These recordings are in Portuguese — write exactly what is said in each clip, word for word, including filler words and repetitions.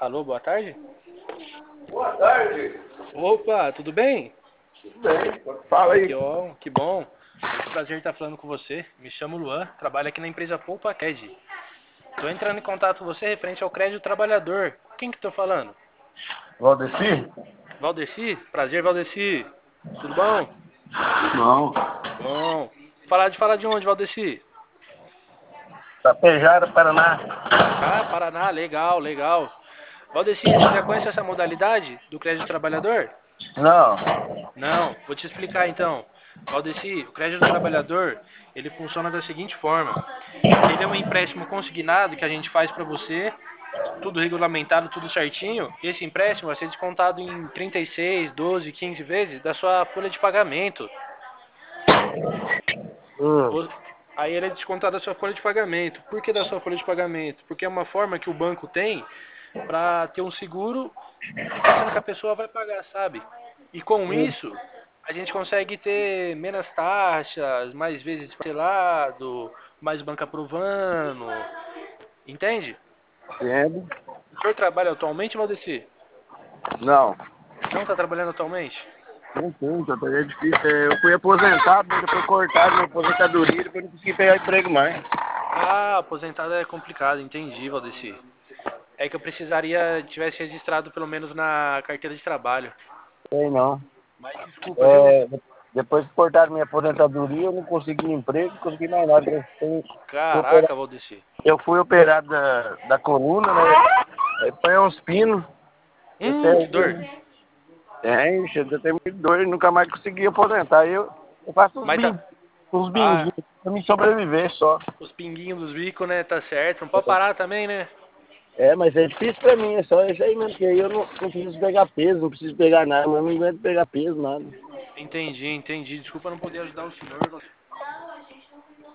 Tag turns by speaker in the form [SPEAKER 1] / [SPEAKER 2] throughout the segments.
[SPEAKER 1] Alô, boa tarde?
[SPEAKER 2] Boa tarde.
[SPEAKER 1] Opa, tudo bem?
[SPEAKER 2] Tudo bem? Fala aí.
[SPEAKER 1] Que bom, que bom. Muito prazer estar falando com você. Me chamo Luan, trabalho aqui na empresa Poupa Cred. Estou entrando em contato com você referente ao crédito trabalhador. Quem que estou falando?
[SPEAKER 2] Valdeci?
[SPEAKER 1] Valdeci? Prazer, Valdeci. Tudo bom?
[SPEAKER 2] Não.
[SPEAKER 1] Bom. Falar de falar de onde, Valdeci?
[SPEAKER 2] Tapejara, Paraná.
[SPEAKER 1] Ah, Paraná, legal, legal. Valdeci, você já conhece essa modalidade do crédito trabalhador?
[SPEAKER 2] Não.
[SPEAKER 1] Não, vou te explicar então. Valdeci, o crédito do trabalhador, ele funciona da seguinte forma. Ele é um empréstimo consignado que a gente faz para você, tudo regulamentado, tudo certinho. E esse empréstimo vai ser descontado em trinta e seis, doze, quinze vezes da sua folha de pagamento.
[SPEAKER 2] Hum.
[SPEAKER 1] O- Aí ele é descontado da sua folha de pagamento. Por que da sua folha de pagamento? Porque é uma forma que o banco tem para ter um seguro e pensando que a pessoa vai pagar, sabe? E com
[SPEAKER 2] Hum.
[SPEAKER 1] isso, a gente consegue ter menos taxas, mais vezes parcelado, mais banco aprovando, entende?
[SPEAKER 2] Entendo.
[SPEAKER 1] O senhor trabalha atualmente, Valdeci?
[SPEAKER 2] Não.
[SPEAKER 1] Não está trabalhando atualmente?
[SPEAKER 2] Não tem, tá é difícil. É, Eu fui aposentado, mas depois cortado minha aposentadoria, depois não consegui pegar emprego mais.
[SPEAKER 1] Ah, aposentado é complicado, entendi, Valdeci. É que eu precisaria tivesse registrado pelo menos na carteira de trabalho.
[SPEAKER 2] Tem não.
[SPEAKER 1] Mas desculpa, viu?
[SPEAKER 2] É, depois que cortaram minha aposentadoria, eu não consegui emprego, não consegui mais nada. Eu fui, fui
[SPEAKER 1] Caraca,
[SPEAKER 2] operado,
[SPEAKER 1] Valdeci.
[SPEAKER 2] eu fui operado da, da coluna, né? Aí põe uns pinos. Esse
[SPEAKER 1] Hum, que dor.
[SPEAKER 2] é, Tem, eu tenho muito dor e nunca mais consegui aposentar. Aí eu, eu faço uns
[SPEAKER 1] Mas
[SPEAKER 2] bing,
[SPEAKER 1] tá.
[SPEAKER 2] uns
[SPEAKER 1] Ah,
[SPEAKER 2] binguinhos pra me sobreviver só.
[SPEAKER 1] os pinguinhos dos bicos, né? Tá certo. Não pode parar também, né?
[SPEAKER 2] É, mas é difícil pra mim, é só isso aí mesmo, porque aí eu não, não preciso pegar peso, não preciso pegar nada, mas eu não aguento pegar peso, nada.
[SPEAKER 1] Entendi, entendi. Desculpa não poder ajudar o senhor.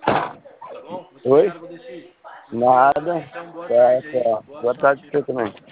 [SPEAKER 1] Tá bom? Muito
[SPEAKER 2] Oi?
[SPEAKER 1] obrigado, Valdeci. Muito obrigado pela
[SPEAKER 2] Nada.
[SPEAKER 1] atenção. Boa
[SPEAKER 2] Tá,
[SPEAKER 1] tarde aí.
[SPEAKER 2] tá.
[SPEAKER 1] Boa
[SPEAKER 2] Boa tarde
[SPEAKER 1] sorte aí
[SPEAKER 2] pra
[SPEAKER 1] pra
[SPEAKER 2] você também.